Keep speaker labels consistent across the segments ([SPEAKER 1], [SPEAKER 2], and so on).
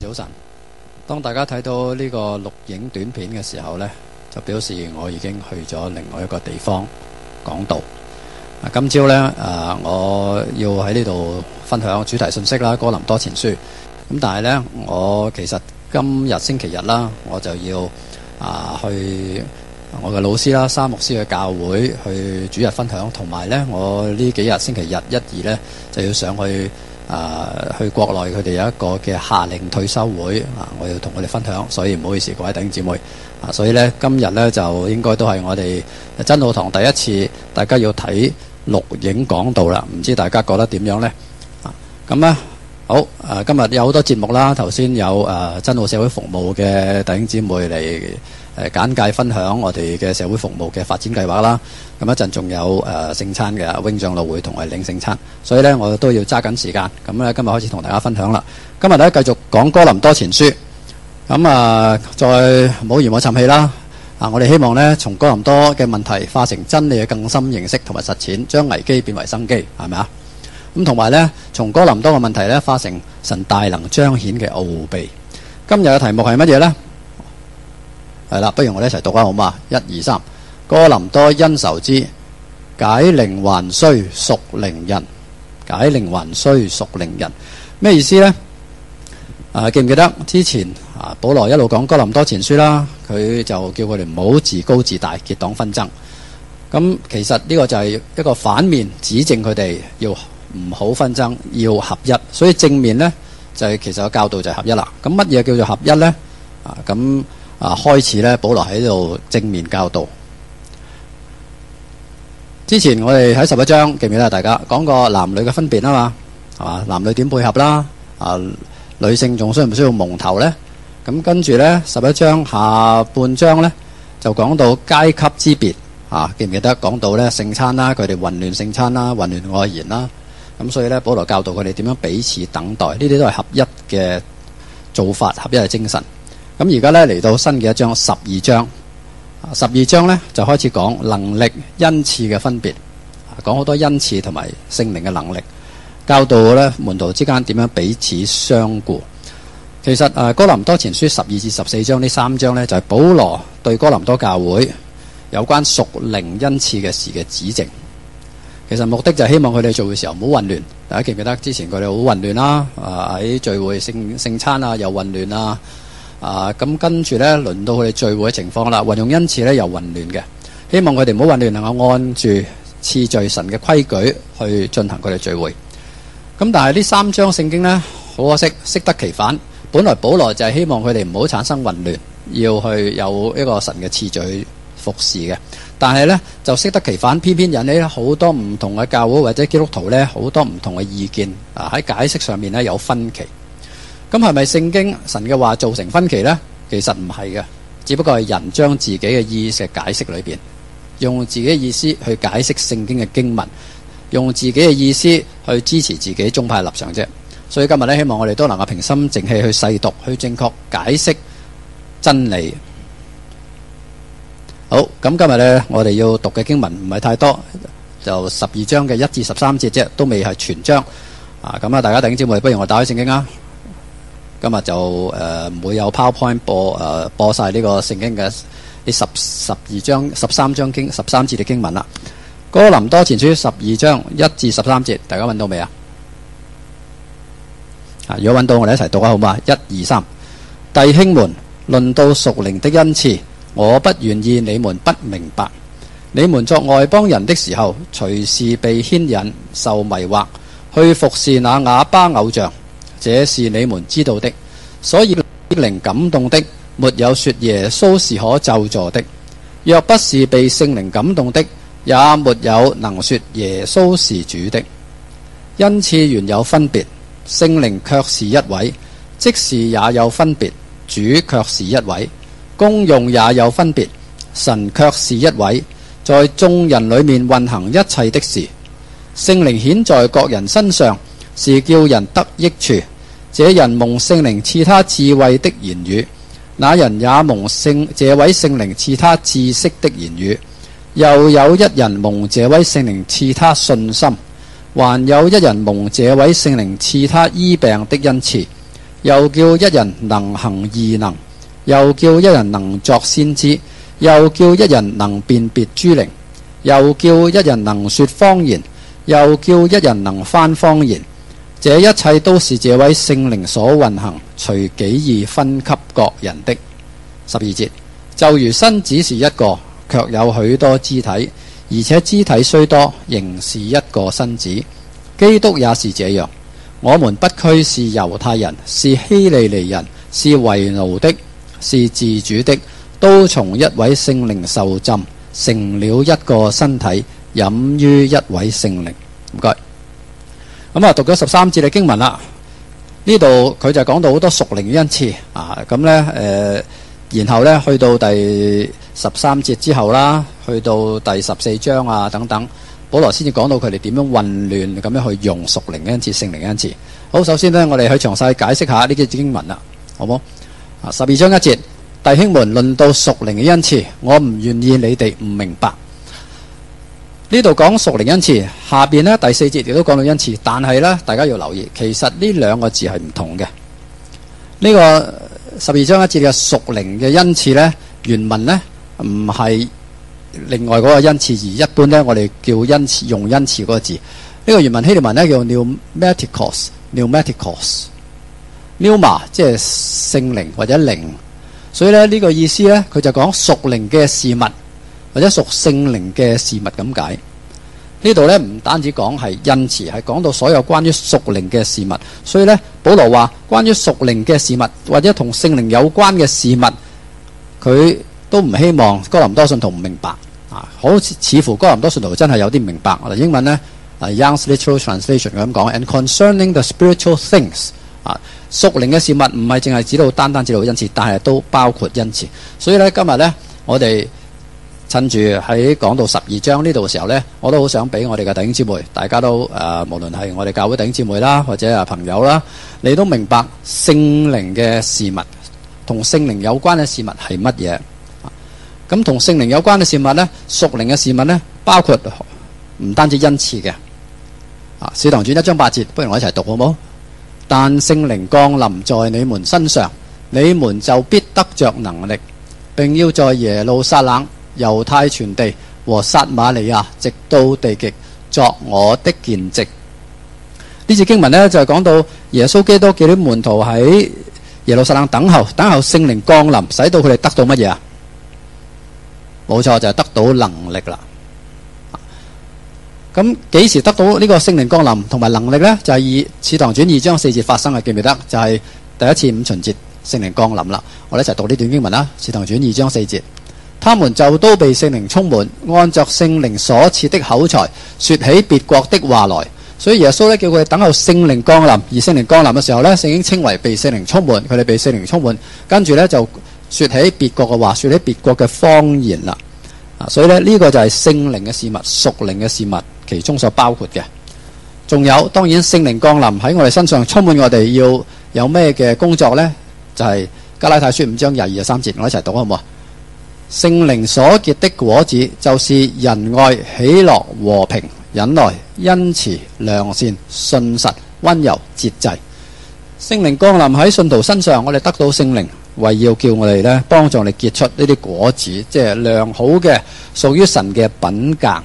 [SPEAKER 1] 早晨。當大家睇到呢個錄影短片嘅時候呢，就表示我已經去咗另外一個地方講道。今朝呢，我要喺呢度分享主題信息啦，哥林多前書。咁但係呢，我其實今日星期日啦，我就要去我嘅老師啦，沙牧師嘅教會去主日分享，同埋呢，我呢幾日星期日1、2呢，就要上去去國內佢哋有一個嘅夏令退休會我要同佢哋分享，所以唔好意思各位弟兄姊妹所以呢，今日呢，就應該都係我哋真道堂第一次大家要睇錄影講道啦，唔知大家覺得點樣呢？咁呢好今日有好多節目啦，頭先有真道社會服務嘅弟兄姊妹嚟簡介分享我哋嘅社會服務嘅發展計劃啦。咁一陣仲有聖餐嘅永長老會同埋領聖餐，所以呢，我都要揸緊時間。咁呢，今日開始同大家分享啦。今日呢，繼續講哥林多前書。咁再唔好嫌我沉氣啦。我哋希望呢，從哥林多嘅問題化成真理嘅更深認識同埋實踐，將危機變為生機，係咪啊？咁同埋呢，從哥林多嘅問題呢，化成神大能彰顯嘅奧秘。今日嘅題目係乜嘢呢？係啦，不如我哋一齊讀啊，好嘛？1、2、3，哥林多恩仇之解鈴還須屬靈人，解鈴還須屬靈人，咩意思呢？記唔記得之前保羅一路講哥林多前書啦，佢就叫佢哋唔好自高自大，結黨紛爭。咁其實呢個就係一個反面，指正佢哋要唔好紛爭，要合一。所以正面呢，就係其實個教導就係合一啦。咁乜嘢叫做合一呢？開始呢，保羅喺度正面教導。之前我哋喺11章記唔記得大家講過男女嘅分別啊嘛，係嘛？男女點配合啦？女性仲需唔需要蒙頭呢？咁跟住呢，11章下半章呢，就講到階級之別記唔記得講到呢聖餐啦，佢哋混亂聖餐啦，混亂愛筵啦。咁所以呢，保羅教導佢哋點樣彼此等待，呢啲都係合一嘅做法，合一嘅精神。咁而家呢，嚟到新嘅一章12章，12章呢，就開始講能力恩賜嘅分別，講好多恩賜同埋聖靈嘅能力，教導呢門徒之間點樣彼此相顧。其實哥林多前書12至14章呢3章呢，就係保羅對哥林多教會有關屬靈恩賜嘅事嘅指正。其實目的就係希望佢哋做嘅時候唔好混亂。大家記唔記得之前佢哋好混亂啦？喺聚會聖餐又混亂啦。咁跟住呢，輪到佢哋聚會嘅情況啦，運用恩賜呢又混亂嘅。希望佢哋唔好混亂，能夠按住次序神嘅規矩去進行佢哋聚會。咁但係呢3章聖經呢，好可惜，適得其反。本來保羅就係希望佢哋唔好產生混亂，要去有一個神嘅次序服侍嘅。但係呢，就適得其反，偏偏引起好多唔同嘅教會或者基督徒呢，好多唔同嘅意見喺解釋上面呢有分歧。咁係咪聖經神嘅話造成分歧呢？其實唔係嘅，只不過係人將自己嘅意思解釋裏邊，用自己嘅意思去解釋聖經嘅經文，用自己嘅意思去支持自己宗派立場啫。所以今日呢，希望我哋都能夠平心靜氣去細讀，去正確解釋真理。好，咁今日呢，我哋要讀嘅經文唔係太多，就12章嘅1至13節啫，都未係全章。咁大家弟兄姊妹，不如我打開聖經啊！今日就唔會有 PowerPoint 播晒呢個聖經嘅呢12章13節嘅經文啦。哥林多前書12章1至13節，大家揾到未啊？如果揾到，我哋一齊讀啊，好嘛？1、2、3，弟兄們，論到屬靈的恩賜，我不願意你們不明白。你們作外邦人的時候，隨時被牽引、受迷惑，去服侍那啞巴偶像。這是你們知道的，所以靈感動的，沒有說耶穌是可咒詛的；若不是被聖靈感動的，也沒有能說耶穌是主的。恩賜原有分別，聖靈卻是一位；職事也有分別，主卻是一位；功用也有分別，神卻是一位，在眾人裏面運行一切的事。聖靈顯在各人身上，是叫人得益處。這人蒙聖靈賜他智慧的言語，那人也蒙這位聖靈賜他知識的言語。又有一人蒙這位聖靈賜他信心，還有一人蒙這位聖靈賜他醫病的恩賜。 又叫一人能行異能，又叫一人能作先知，又叫一人能辨別諸靈，又叫一人能說方言，又叫一人能翻方言。這一切都是這位聖靈所運行，隨己意分給各人的。12節，就如身子是一個，卻有許多肢體，而且肢體雖多，仍是一個身子。基督也是這樣。我們不拘是猶太人，是希利尼人，是為奴的，是自主的，都從一位聖靈受浸，成了一個身體，飲於一位聖靈。唔該。咁讀咗13節嘅經文啦。呢度佢就講到好多屬靈嘅恩賜啊。咁呢，然後呢，去到第13節之後啦，去到第14章啊等等，保羅先至講到佢哋點樣混亂咁樣去用屬靈嘅恩賜、聖靈嘅恩賜。好，首先呢，我哋去詳細解釋下呢啲經文啦，好冇？12章1節，弟兄們，論到屬靈嘅恩賜，我唔願意你哋唔明白。呢度講屬靈恩賜，下邊呢，第4節亦都講到恩賜，但係呢，大家要留意，其實呢兩個字係唔同嘅。呢個12章1節嘅屬靈嘅恩賜呢，原文呢唔係另外嗰個恩賜，而一般呢，我哋叫恩賜，用恩賜嗰個字。呢個原文希臘文呢叫 pneumatikos，pneuma 即係聖靈或者靈，所以呢，呢個意思呢，佢就講屬靈嘅事物或者屬聖靈嘅事物咁解。呢度呢，唔單止講係恩賜，係講到所有關於屬靈嘅事物。所以呢，保羅話關於屬靈嘅事物或者同聖靈有關嘅事物，佢都唔希望哥林多信徒唔明白啊。好似乎哥林多信徒真係有啲唔明白。我哋英文呢，Young's Literal Translation 咁講 ，and concerning the spiritual things 啊，屬靈嘅事物唔係淨係指到單指到恩賜，但係都包括恩賜。所以呢，今日呢，我哋趁住喺講到12章呢度嘅時候呢，我都好想俾我哋嘅弟兄姊妹，大家都無論係我哋教會弟兄姊妹啦，或者朋友啦，你都明白聖靈嘅事物同聖靈有關嘅事物係乜嘢？咁同聖靈有關嘅事物呢，屬靈嘅事物呢，包括唔單止恩賜嘅。使徒行傳1章8節，不如我一齊讀好冇？但聖靈降臨在你們身上，你們就必得着能力，並要在耶路撒冷、猶太全地和撒瑪利亞直到地極作我的見證。呢節經文呢，就係講到耶穌基督叫啲門徒喺耶路撒冷等候聖靈降臨，使到佢哋得到乜嘢啊？冇錯，就係得到能力啦。咁幾時得到呢個聖靈降臨同埋能力呢？就係以使徒行傳2章4節發生嘅，記唔記得？就係第一次五旬節聖靈降臨啦。我哋一齊讀呢段經文啦。使徒行傳2章4節，他們就都被聖靈充滿，按着聖靈所賜的口才，說起別國的話來。所以耶穌呢，叫佢哋等候聖靈降臨，而聖靈降臨嘅時候呢，聖經稱為被聖靈充滿，佢哋被聖靈充滿，跟住呢，就說起別國嘅話，說起別國嘅方言啦。所以呢，呢個就係聖靈嘅事物，屬靈嘅事物其中所包括嘅。仲有當然聖靈降臨喺我哋身上充滿我哋，要有咩嘅工作呢？就係加拉太書5章22、23節，我一齊讀好唔好啊？聖靈所結的果子就是仁愛、喜樂、和平、忍耐、恩慈、良善、信實、溫柔、節制。聖靈降臨喺信徒身上，我哋得到聖靈，為要叫我哋呢，幫助我哋結出呢啲果子，即係良好嘅屬於神嘅品格。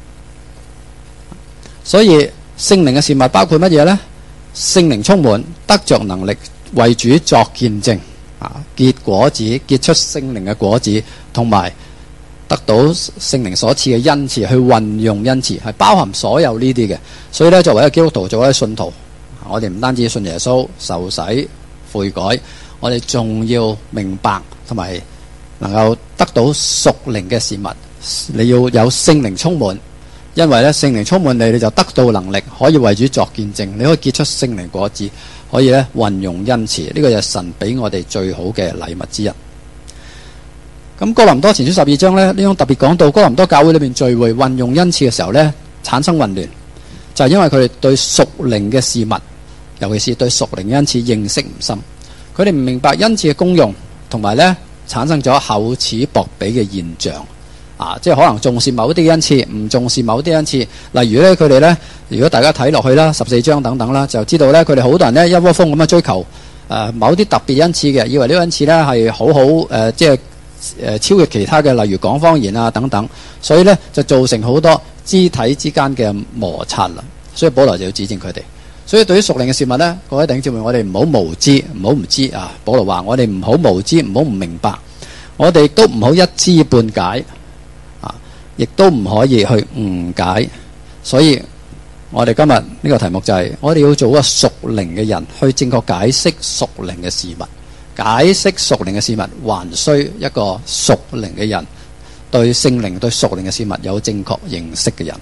[SPEAKER 1] 所以聖靈嘅事物包括乜嘢呢？聖靈充滿，得着能力，為主作見證，結果子，結出聖靈嘅果子，同埋得到聖靈所賜嘅恩賜，去運用恩賜，係包含所有呢啲嘅。所以呢，作為一個基督徒，作為一個信徒，我哋唔單止信耶穌、受洗、悔改，我哋仲要明白同埋能夠得到屬靈嘅事物。你要有聖靈充滿，因為咧聖靈充滿你，你就得到能力，可以為主作見證，你可以結出聖靈果子，可以咧運用恩慈。呢個就係神俾我哋最好嘅禮物之一。咁哥林多前書12章呢，呢種特別講到哥林多教會裏面聚會運用恩賜嘅時候呢，產生混亂，就係因為佢哋對屬靈嘅事物，尤其是對屬靈恩賜認識唔深，佢哋唔明白恩賜嘅功用，同埋呢產生咗厚此薄彼嘅現象。即係可能重視某啲恩賜，唔重視某啲恩賜。例如呢，佢哋呢，如果大家睇落去啦，14章等等啦，就知道呢，佢哋好多人呢，一窩蜂咁樣追求某啲特別恩賜嘅，以為呢個恩賜咧係好好即係超越其他嘅，例如講方言啊等等，所以咧就造成好多肢體之間嘅摩擦啦。所以保羅就要指正佢哋。所以對於屬靈嘅事物咧，各位弟兄姊妹，我哋唔好無知，唔好唔知啊！保羅話我哋唔好無知，唔好唔明白，我哋都唔好一知半解啊，亦都唔可以去誤解。所以我哋今日呢個題目就係我哋要做一個屬靈嘅人，去正確解釋屬靈嘅事物。解釋屬靈嘅事物，還需一個屬靈嘅人，對聖靈、對屬靈嘅事物有正確認識嘅人。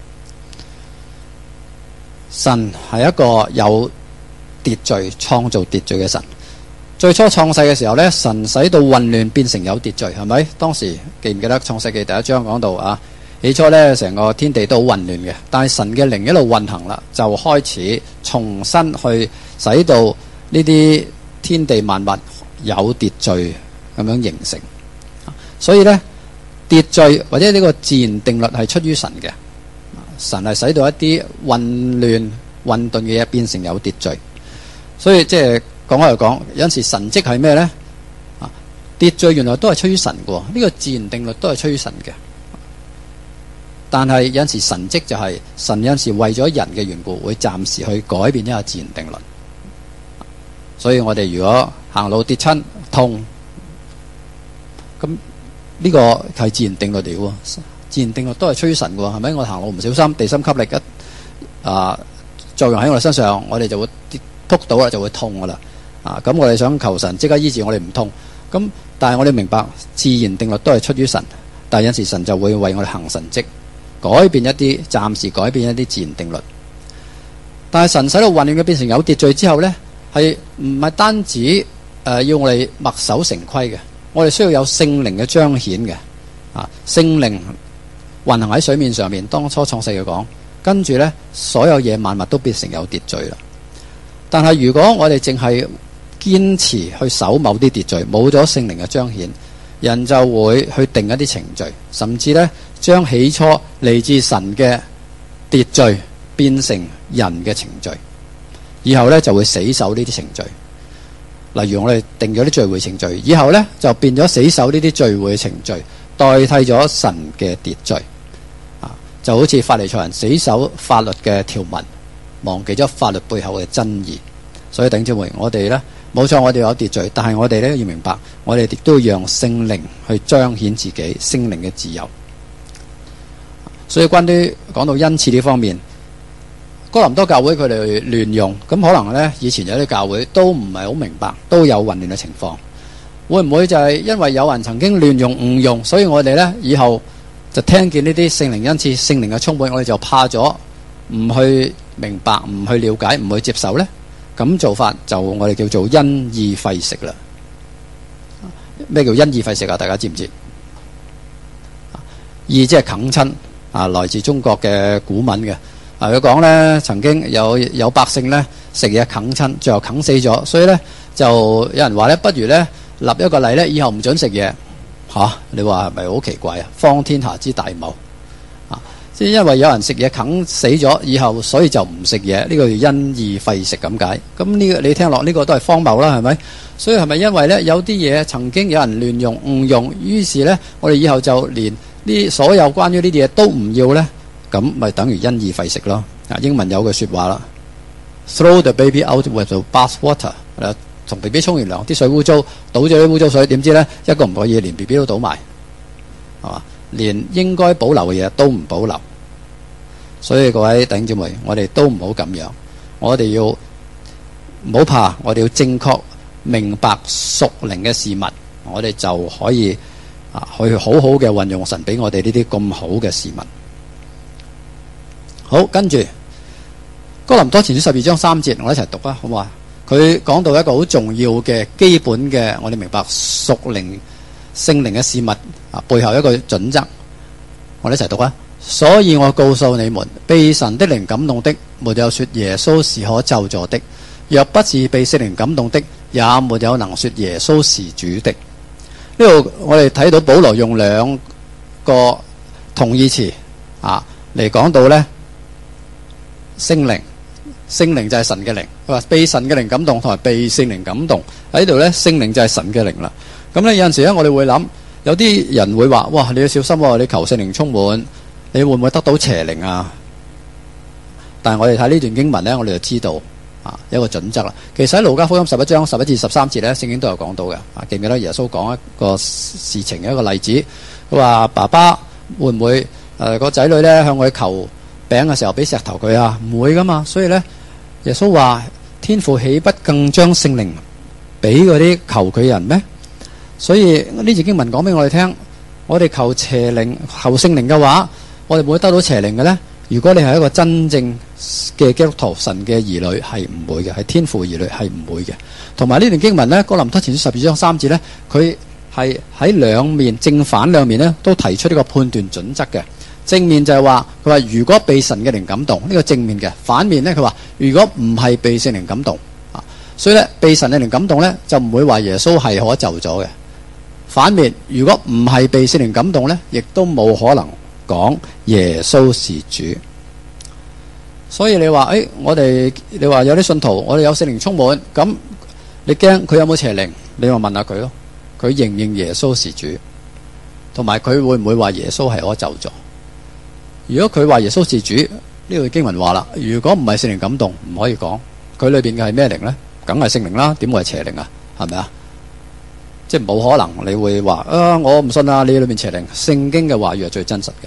[SPEAKER 1] 神係一個有秩序、創造秩序嘅神。最初創世嘅時候呢，神使到混亂變成有秩序，係咪？當時記唔記得創世記第一章講到啊？起初呢，成個天地都好混亂嘅，但係神嘅靈一路運行啦，就開始重新去使到呢啲天地萬物有秩序咁樣形成。所以呢，秩序或者呢個自然定律係出於神嘅。神係使到一啲混亂混沌嘅嘢變成有秩序，所以即係講開又講，有陣時神蹟係咩呢？秩序原來都係出於神嘅，呢個自然定律都係出於神嘅。但係有陣時神蹟就係神有陣時為咗人嘅緣故，會暫時去改變一下自然定律。所以我哋如果行路跌親痛，咁呢個係自然定律嚟嘅。自然定律都係出於神嘅，係咪？我行路唔小心，地心吸力作用喺我哋身上，我哋就會撲到啦，就會痛噶啦。咁我哋想求神即刻醫治我哋唔痛。咁但係我哋明白自然定律都係出於神，但係有時神就會為我哋行神蹟，改變一啲，暫時改變一啲自然定律。但係神使到混亂嘅變成有秩序之後呢，係唔係單止要我哋墨守成規嘅？我哋需要有聖靈嘅彰顯嘅。聖靈運行喺水面上面，當初創世嘅講，跟住呢，所有嘢萬物都變成有秩序啦。但係如果我哋淨係堅持去守某啲秩序，冇咗聖靈嘅彰顯，人就會去定一啲程序，甚至呢，將起初嚟自神嘅秩序變成人嘅程序，以後呢，就會死守呢啲程序。例如我哋定咗啲聚會程序，以後呢，就變咗死守呢啲聚會程序，代替咗神嘅秩序。就好似法利賽人死守法律嘅條文，忘記咗法律背後嘅真義。所以弟兄姊妹，我哋呢，冇錯，我哋有秩序，但係我哋呢，要明白，我哋亦都要讓聖靈去彰顯自己，聖靈嘅自由。所以關於講到恩賜呢方面，哥林多教會佢哋亂用，咁可能呢，以前有啲教會都唔係好明白，都有混亂嘅情況。會唔會就係因為有人曾經亂用誤用，所以我哋呢，以後就聽見呢啲聖靈恩賜、聖靈嘅充滿，我哋就怕咗，唔去明白、唔去了解、唔去接受呢？咁做法就我哋叫做因意廢食啦。咩叫因意廢食啊？大家知唔知？意即係啃親啊，來自中國嘅古文嘅。佢講呢，曾經有百姓呢，食嘢啃親，最後啃死咗，所以呢，就有人話呢，不如呢，立一個例呢，以後唔准食嘢。你話係咪好奇怪啊？方天下之大謬即係因為有人食嘢啃死咗，以後所以就唔食嘢，呢個叫因意廢食咁解。咁呢個你聽落呢個都係荒謬啦，係咪？所以係咪因為呢，有啲嘢曾經有人亂用誤用，於是呢，我哋以後就連呢所有關於呢啲嘢都唔要呢？咁咪等於因意廢食咯。英文有句說話啦 ，Throw the baby out with the bathwater。同 B B 沖完涼，啲水污糟，倒咗啲污糟水，點知呢？一個唔可以，連 B B 都倒埋，係嘛？連應該保留嘅嘢都唔保留。所以各位弟兄姊妹，我哋都唔好咁樣，我哋要唔好怕，我哋要正確明白屬靈嘅事物，我哋就可以去好好嘅運用神俾我哋呢啲咁好嘅事物。好，跟住哥林多前書12章3節，我一齊讀啊，好唔好啊？佢講到一個好重要嘅基本嘅，我哋明白屬靈聖靈嘅事物背後一個準則，我哋一齊讀啊！所以我告訴你們，被神的靈感動的，沒有說耶穌是可咒詛的；若不是被聖靈感動的，也沒有能說耶穌是主的。呢度我哋睇到保羅用兩個同義詞嚟講到呢，聖靈就係神嘅靈。 佢話被神嘅靈感動同埋被聖靈感動喺度咧，聖靈就係神嘅靈啦。咁咧有陣時咧，我哋會諗，有啲人會話：哇，你要小心喎！你求聖靈充滿，你會唔會得到邪靈啊？但係我哋睇呢段經文咧，我哋就知道一個準則啦。其實喺路加福音11章11至13節咧，聖經都有講到嘅。記唔記得耶穌講一個事情嘅一個例子？佢話爸爸會唔會個仔女咧向佢求餅嘅時候俾石頭佢啊？唔會噶嘛。所以咧，耶穌話：天父豈不更將聖靈俾嗰啲求佢人咩？所以呢節經文講俾我哋聽，我哋求邪靈、求聖靈嘅話，我哋會唔會得到邪靈嘅呢？如果你係一個真正嘅基督徒，神嘅兒女係唔會嘅，係天父兒女係唔會嘅。同埋呢段經文呢，哥林多前書12章3節呢，佢係喺兩面正反兩面呢都提出呢個判斷準則嘅。正面就係話，佢話如果被神嘅靈感動，呢個正面嘅；反面呢，佢話如果唔係被聖靈感動所以呢，被神嘅靈感動呢，就唔會話耶穌係可咒咗嘅。反面，如果唔係被聖靈感動呢，亦都冇可能講耶穌是主。所以你話你話有啲信徒，我哋有聖靈充滿，咁你驚佢有冇邪靈？你咪問下佢咯，佢認唔認耶穌是主？同埋佢會唔會話耶穌係可咒咗？如果佢話耶穌是主，呢度經文話啦，如果唔係聖靈感動，唔可以講。佢裏邊嘅係咩靈呢？梗係聖靈啦，點會係邪靈啊？係咪啊？即係冇可能你會話我唔信啊！你裏面邪靈，聖經嘅話語係最真實嘅。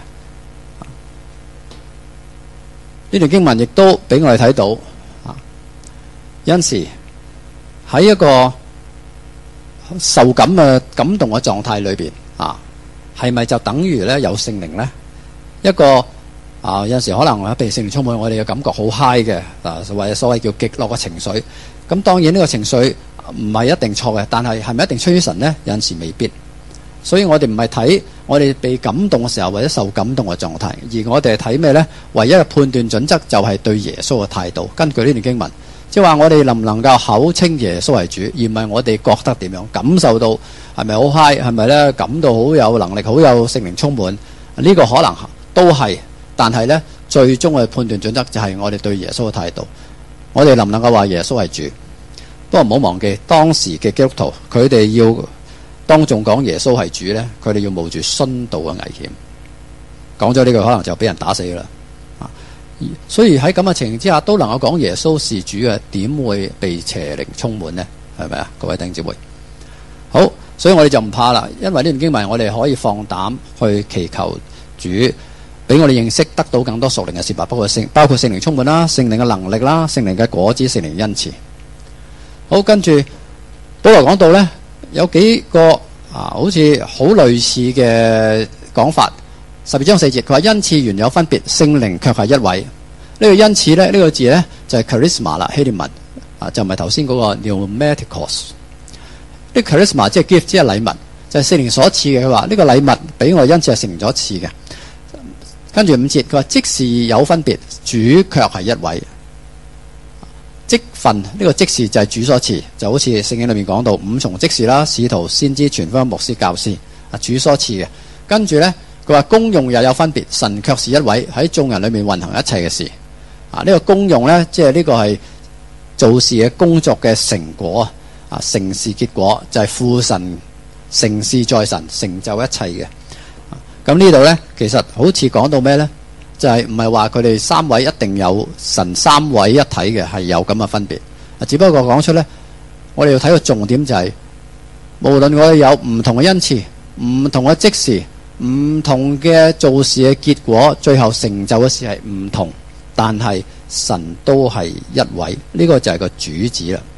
[SPEAKER 1] 呢段經文亦都俾我哋睇到有陣時喺一個受感嘅感動嘅狀態裏邊係咪就等於咧有聖靈呢？一個有陣時可能被聖靈充滿，我哋嘅感覺好 high 嘅或者所謂叫極樂嘅情緒。咁當然呢個情緒唔係一定錯嘅，但係係咪一定出於神呢？有陣時未必。所以我哋唔係睇我哋被感動嘅時候或者受感動嘅狀態，而我哋係睇咩呢？唯一嘅判斷準則就係對耶穌嘅態度。根據呢段經文，即係話我哋能唔能夠口稱耶穌為主，而唔係我哋覺得點樣感受到係咪好 high，係咪呢？感到好有能力，好有聖靈充滿，呢個可能都係，但係呢，最終嘅判斷準則就係我哋對耶穌嘅態度。我哋能唔能夠話耶穌係主？不過唔好忘記當時嘅基督徒，佢哋要當眾講耶穌係主呢，佢哋要冒住殉道嘅危險。講咗呢句可能就俾人打死噶啦。所以喺咁嘅情形之下，都能夠講耶穌是主嘅，點會被邪靈充滿呢？係咪啊？各位弟兄姊妹，好，所以我哋就唔怕啦，因為呢段經文我哋可以放膽去祈求主俾我哋認識得到更多屬靈嘅事物，包括聖靈充滿啦，聖靈嘅能力啦，聖靈嘅果子，聖靈恩賜。好，跟住保羅講到呢，有幾個好似好類似嘅講法。12章4節，佢話恩賜原有分別，聖靈卻係一位。呢個恩賜呢，呢個字呢，就係 charisma 啦，希臘文就唔係頭先嗰個 pneumatikos。呢 charisma 即係 gift， 即係禮物，就係聖靈所賜嘅。佢話呢個禮物俾我恩賜係聖靈所賜嘅。跟住5節，佢話即是有分別，主卻係一位。職分呢個職事就係主所賜，就好似聖經裏面講到5重職事啦，使徒、先知、傳福音、牧師、教師，主所賜嘅。跟住呢，佢話功用又有分別，神卻是一位，喺眾人裏面運行一切嘅事。呢個功用呢，即係呢個係做事嘅工作嘅成果成事結果，就係父神成事在神，成就一切嘅。咁呢度呢，其實好似講到咩呢？就係唔係話佢哋三位一定有神三位一體嘅，係有咁嘅分別。只不過講出呢，我哋要睇個重點就係，無論我哋有唔同嘅恩賜、唔同嘅職事、唔同嘅做事嘅結果，最後成就嘅事係唔同，但係神都係一位，呢個就係個主旨啦。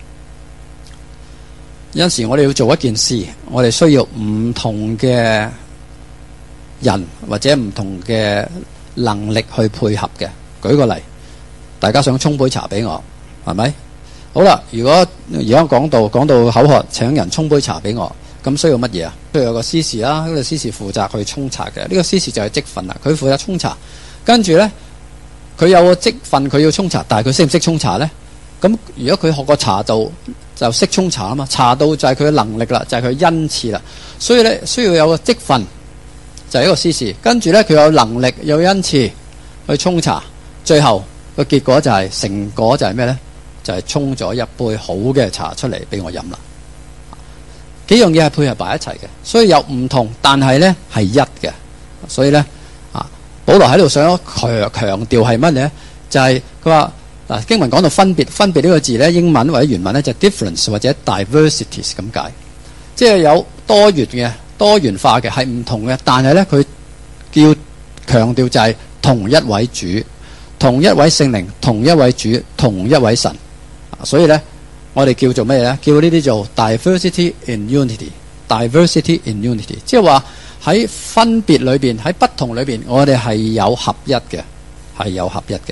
[SPEAKER 1] 有陣時我哋要做一件事，我哋需要唔同嘅人或者唔同嘅能力去配合嘅。舉個例，大家想沖杯茶俾我，係咪？好啦，如果而家講到口渴，請人沖杯茶俾我，咁需要乜嘢啊？需要有個司事啦，呢個司事負責去沖茶嘅。呢個司事就係職份啦，佢負責沖茶。跟住呢，佢有個職份，佢要沖茶，但係佢識唔識沖茶呢？咁如果佢學過茶道，就識沖茶啊嘛。茶道就係佢嘅能力啦，就係佢恩賜啦。所以呢，需要有個職份，就係一個司事。跟住呢，佢有能力有恩賜去沖茶，最後個結果就係成果就係咩呢？ 就係沖咗一杯好嘅茶出嚟俾我飲啦。幾樣嘢係配合埋一齊嘅，所以有唔同，但係呢係一嘅。所以呢，保羅喺度想強調係乜呢？就係佢話嗱，經文講到分別呢個字呢，英文或者原文呢，就 difference 或者 diversities 咁解，即係有多元化嘅係唔同嘅，但係呢，佢叫強調就係同一位主、同一位聖靈、同一位主、同一位神。所以呢，我哋叫做咩呢？叫呢啲做 diversity in unity。diversity in unity， 即係話喺分別裏邊，喺不同裏邊，我哋係有合一嘅，係有合一嘅。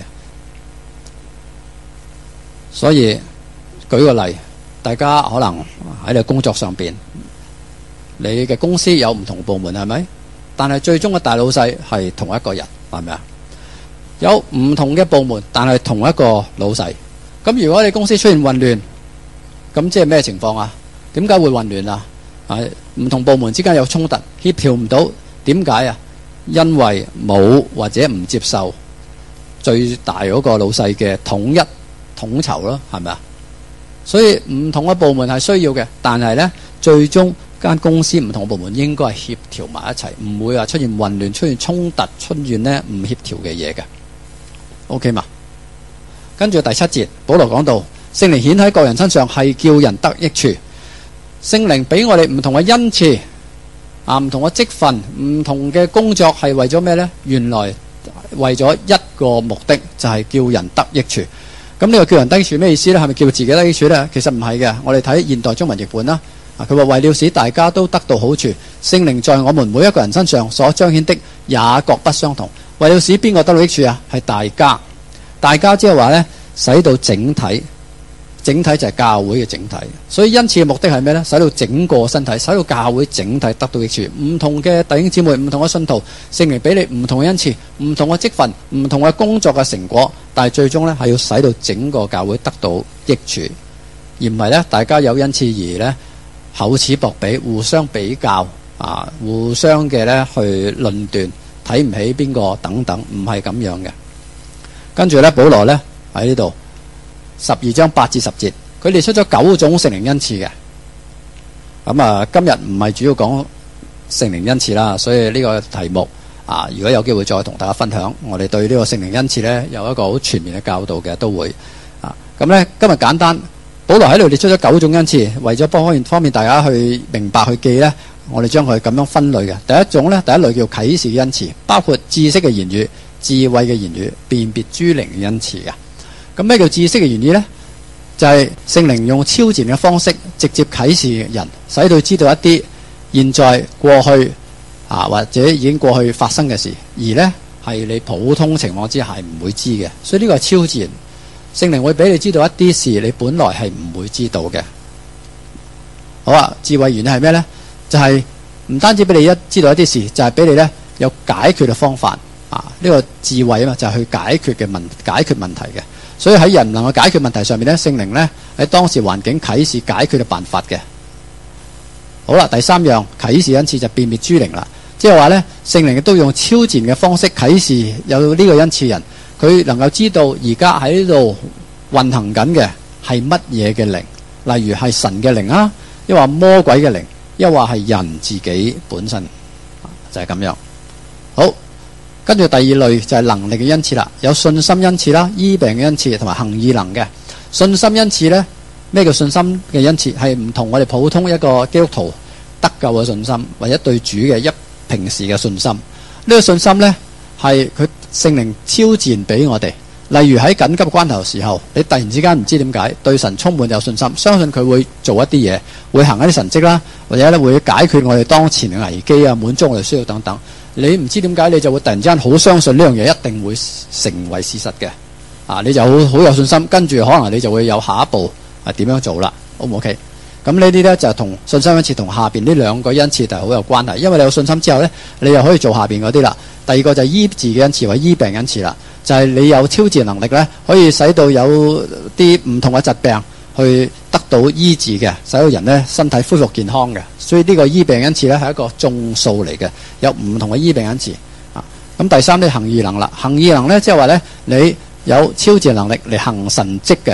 [SPEAKER 1] 所以舉個例，大家可能喺你工作上邊，你嘅公司有唔同部門係咪？但係最終嘅大老細係同一個人，係咪啊？有唔同嘅部門，但係同一個老細。咁如果你公司出現混亂，咁即係咩情況啊？點解會混亂啊？唔同部門之間有衝突，協調唔到，點解啊？因為冇或者唔接受最大嗰個老細嘅統籌咯，係咪啊？所以唔同嘅部門係需要嘅，但係呢，最終間公司唔同嘅部門應該係協調埋一齊，唔會話出現混亂、出現衝突、出現呢唔協調嘅嘢嘅。OK 嘛？跟住第7節，保羅講到聖靈顯喺各人身上係叫人得益處。聖靈俾我哋唔同嘅恩賜唔同嘅職分、唔同嘅工作係為咗咩呢？原來為咗一個目的，就係叫人得益處。咁呢個叫人得益處咩意思呢？係咪叫自己得益處呢？其實唔係嘅。我哋睇現代中文譯本啦，佢話為了使大家都得到好處，聖靈在我們每一個人身上所彰顯的也各不相同。為了使邊個得到益處啊？係大家即係話呢，使到整體就係教會嘅整體。所以恩賜嘅目的係咩呢？使到整個身體，使到教會整體得到益處。唔同嘅弟兄姊妹，唔同嘅信徒，聖靈俾你唔同嘅恩賜、唔同嘅職分、唔同嘅工作嘅成果，但係最終呢係要使到整個教會得到益處，而唔係呢大家有恩賜而呢厚此薄彼，互相比較互相嘅呢去論斷，睇唔起邊個等等，唔係咁樣嘅。跟住呢，保羅呢喺呢度12章8至10節，佢列出咗9種聖靈恩賜嘅。咁今日唔係主要講聖靈恩賜啦，所以呢個題目如果有機會再同大家分享，我哋對呢個聖靈恩賜呢有一個好全面嘅教導嘅，都會咁呢今日簡單，保羅喺度列出咗9種恩賜，為咗方便大家去明白去記呢，我哋將佢咁樣分類嘅。第一類叫啟示嘅恩賜，包括知識嘅言語、智慧嘅言語、辨別諸靈嘅恩賜嘅。咁咩叫知識嘅言語呢？就係聖靈用超自然嘅方式直接啟示人，使到知道一啲現在、過去或者已經過去發生嘅事，而呢係你普通情況之下係唔會知嘅。所以呢個係超自然，聖靈會俾你知道一啲事你本來係唔會知道嘅。好啊，智慧言語係咩呢？就係唔單止俾你知道一啲事，就係俾你呢有解決嘅方法。呢個智慧啊嘛，就係去解決問題嘅。所以喺人唔能夠解決問題上面呢，聖靈呢喺當時環境啟示解決嘅辦法嘅。好啦，第3樣啟示恩賜就辨別諸靈啦，即係話呢，聖靈亦都用超自然嘅方式啟示有呢個恩賜人，佢能夠知道而家喺呢度運行緊嘅係乜嘢嘅靈，例如係神嘅靈啊，抑或魔鬼嘅靈，抑或係人自己本身，就係咁樣。好。跟住第2類就係能力嘅恩賜啦，有信心恩賜啦、醫病嘅恩賜同埋行異能嘅。信心恩賜呢，咩叫信心嘅恩賜？係唔同我哋普通一個基督徒得救嘅信心，或者對主嘅平時嘅信心。呢個信心呢，係佢聖靈超自然俾我哋。例如喺緊急關頭嘅時候，你突然之間唔知點解對神充滿有信心，相信佢會做一啲嘢，會行一啲神蹟啦，或者咧會解決我哋當前嘅危機滿足我哋需要等等。你唔知點解，你就會突然之間好相信呢樣嘢一定會成為事實嘅。你就好有信心，跟住可能你就會有下一步點樣做啦。O 唔 OK？咁呢啲呢，就同信心恩賜同下邊呢2個恩賜就係好有關係，因為你有信心之後呢，你又可以做下邊嗰啲啦。第2個就係醫治嘅恩賜或者醫病恩賜啦，就係你有超自然能力呢，可以使到有啲唔同嘅疾病去得到醫治嘅，使到人呢身體恢復健康嘅。所以呢個醫病恩賜呢係一個眾數嚟嘅，有唔同嘅醫病恩賜。咁第3呢，行異能啦，行異能呢，即係話呢，你有超自然能力嚟行神蹟嘅。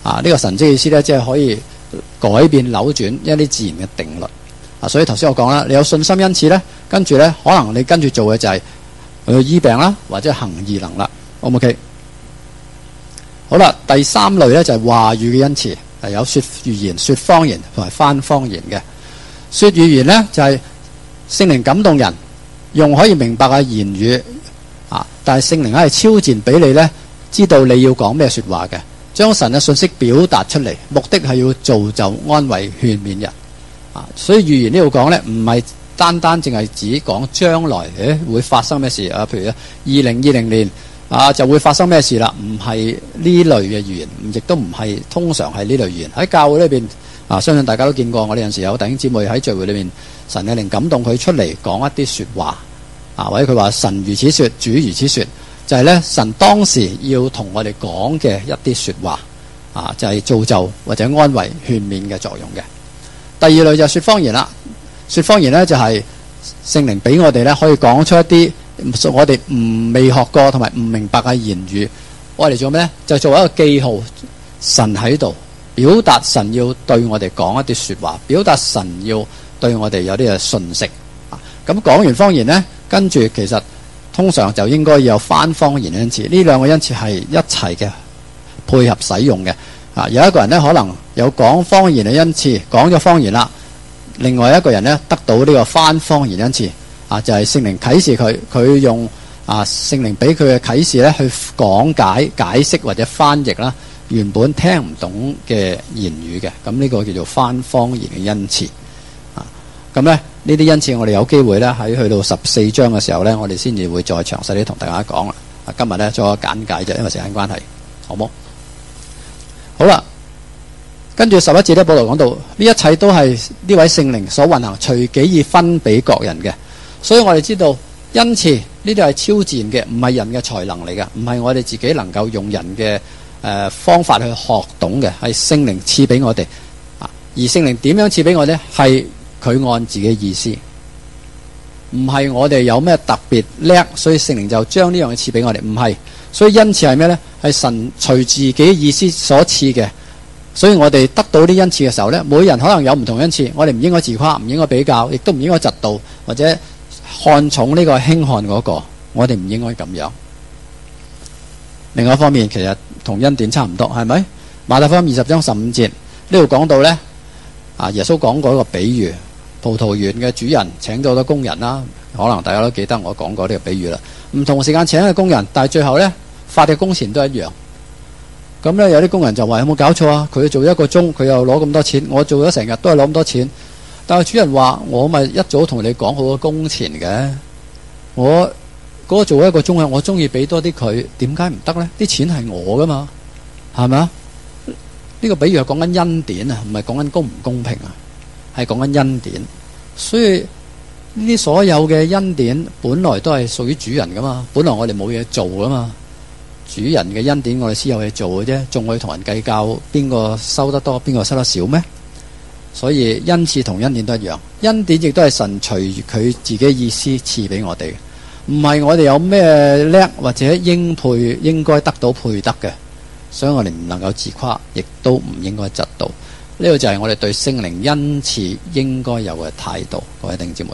[SPEAKER 1] 呢個神蹟意思咧，即係可以改變扭轉一啲自然嘅定律。所以頭先我講啦，你有信心恩賜咧，跟住咧可能你跟住做嘅就係去醫病啦，或者行異能啦。O 唔 OK？好啦，第三類咧就係話語嘅恩賜，係有說預言、說方言同埋翻方言嘅。說預言咧就係聖靈感動人，用可以明白嘅言語但係聖靈係超前俾你咧，知道你要講咩說話嘅，將神嘅信息表達出嚟，目的係要造就、安慰、勸勉人。所以預言呢度講咧，唔係單單淨係指講將來會發生咩事譬如2020年就會發生咩事啦，唔係呢類嘅預言，亦都唔係通常係呢類預言。喺教會裏邊相信大家都見過，我哋有陣時有弟兄姊妹喺聚會裏面，神嘅靈感動佢出嚟講一啲說話或者佢話神如此說，主如此說，就係咧神當時要同我哋講嘅一啲說話就係造就或者安慰、勸勉嘅作用嘅。第二類就係說方言啦。說方言咧就係聖靈俾我哋咧可以講出一啲我哋未學過同埋唔明白嘅言語，我哋做咩咧？就做一個記號，神喺度表達神要對我哋講一啲說話，表達神要對我哋有啲嘅訊息。咁講完方言咧，跟住其實通常就應該要有翻方言嘅恩賜，呢兩個恩賜係一齊嘅配合使用嘅。有一個人咧可能有講方言嘅恩賜，講咗方言啦，另外一個人咧得到呢個翻方言恩賜就係聖靈啟示佢用聖靈俾佢嘅啟示咧去講解、解釋或者翻譯啦原本聽唔懂嘅言語嘅，咁呢個叫做翻方言嘅恩賜。咁咧呢啲恩賜我哋有機會咧喺去到14章嘅時候咧，我哋先至會再詳細啲同大家講啦。今日咧做個簡介啫，因為時間關係，好冇？好啦，跟住11節咧，保羅講到呢一切都係呢位聖靈所運行，隨己意分俾各人嘅。所以我哋知道恩賜呢啲係超自然嘅，唔係人嘅才能嚟嘅，唔係我哋自己能夠用人嘅方法去學懂嘅，係聖靈賜俾我哋。而聖靈點樣賜俾我哋？係佢按自己意思，唔係我哋有咩特別叻，所以聖靈就將呢樣嘢賜俾我哋，唔係。所以恩賜係咩呢？係神隨自己意思所賜嘅。所以我哋得到啲恩賜嘅時候呢，每人可能有唔同恩賜，我哋唔應該自誇，唔應該比較，亦都唔應該嫉妒或者看重呢個輕看嗰個，我哋唔應該咁樣。另外一方面，其實同恩典差唔多，係咪？馬太福音20章15節呢度講到呢，耶穌講過一個比喻，葡萄園嘅主人請咗好多工人啦，可能大家都記得我講過呢個比喻啦。唔同時間請嘅工人，但係最後呢，發嘅工錢都一樣。咁呢，有啲工人就話：有冇搞錯啊？佢做1個鐘，佢又攞咁多錢，我做咗成日都係攞咁多錢。但係主人話：我咪一早同你講好個工錢嘅，我嗰個做1個鐘啊，我中意俾多啲佢，點解唔得呢？啲錢係我噶嘛，係咪啊？呢個比喻係講緊恩典啊，唔係講緊公唔公平啊，係講緊恩典。所以呢啲所有嘅恩典本來都係屬於主人噶嘛，本來我哋冇嘢做噶嘛，主人嘅恩典我哋先有嘢做嘅啫，仲會同人計較邊個收得多邊個收得少咩？所以恩賜同恩典都一樣，恩典亦都係神隨佢自己意思賜俾我哋，唔係我哋有咩叻或者應該得到配得嘅，所以我哋唔能夠自誇，亦都唔應該嫉妒。呢個就係我哋對聖靈恩賜應該有嘅態度，各位弟兄姊妹。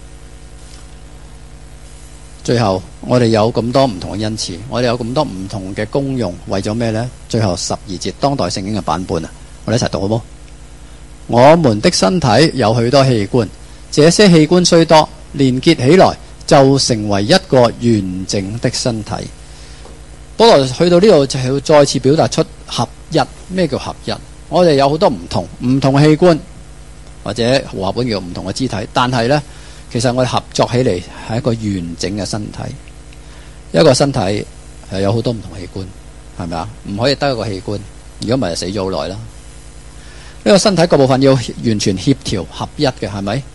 [SPEAKER 1] 最後我哋有咁多唔同嘅恩賜，我哋有咁多唔同嘅功用，為咗咩呢？最後12節當代聖經嘅版本啊，我哋一齊讀好冇？我們的身體有許多器官，這些器官雖多，連結起來就成為一個完整的身體。保羅去到呢度就係要再次表達出合一。咩叫合一？我哋有好多唔同嘅器官，或者和合本叫唔同嘅肢體，但係呢，其實我哋合作起嚟係一個完整嘅身體。一個身體係有好多唔同器官，係咪啊？唔可以得一個器官，如果唔係就死咗好耐啦。呢個身體各部分要完全協調合一嘅，係咪？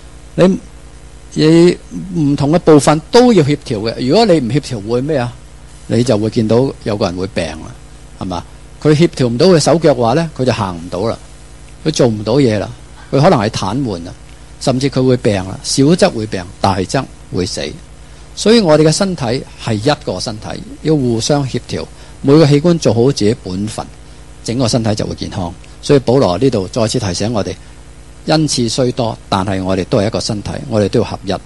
[SPEAKER 1] 你唔同嘅部分都要協調嘅。如果你唔協調會咩啊？你就會見到有個人會病啦，係嘛？佢協調唔到佢手腳嘅話呢，佢就行唔到啦，佢做唔到嘢啦，佢可能係癱瘓啦，甚至佢會病啦，小則會病，大則會死。所以我哋嘅身體係一個身體，要互相協調，每個器官做好自己本分， 整個身體就會健康。所以保羅呢度再次提醒我哋，恩賜雖多，但係我哋都係一個身體，我哋都要合一。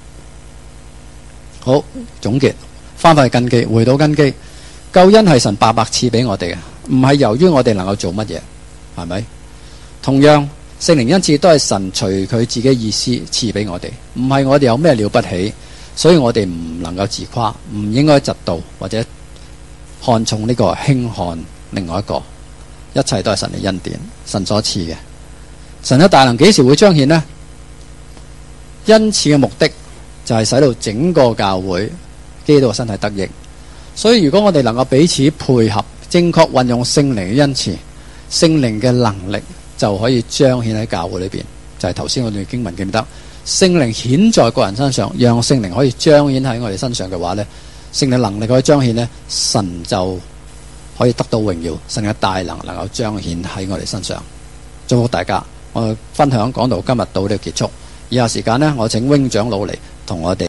[SPEAKER 1] 好，總結，翻返去根基，回到根基，救恩係神白白賜俾我哋嘅，唔係由於我哋能夠做乜嘢，係咪？同樣聖靈恩賜都係神隨佢自己意思賜俾我哋，唔係我哋有咩了不起，所以我哋唔能夠自誇，唔應該嫉妒或者看重呢個輕看另外一個，一切都係神嘅恩典，神所賜嘅。神嘅大能幾時會彰顯呢？恩賜嘅目的就係使到整個教會基督嘅身體得益。所以如果我哋能夠彼此配合，正確運用聖靈嘅恩賜，聖靈嘅能力就可以彰顯喺教會裏邊。就係頭先我哋經文記唔記得，聖靈顯在個人身上，讓聖靈可以彰顯喺我哋身上嘅話呢，聖靈能力可以彰顯呢，神就可以得到榮耀，神嘅大能能夠彰顯喺我哋身上。祝福大家，我分享講到今日到呢度結束。以下時間呢，我請翁長老嚟同我哋